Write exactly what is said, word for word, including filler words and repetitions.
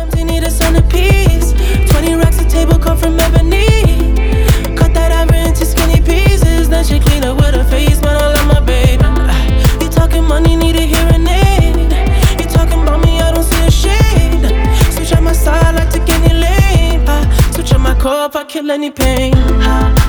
You need a centerpiece. Twenty racks a table come from ebony. Cut that ever into skinny pieces. Then she clean up with her face, man, I love my baby. You talking money, need a hearing aid. You talking about me, I don't see a shade. Switch on my side, I take any lane. I switch on my core if I kill any pain.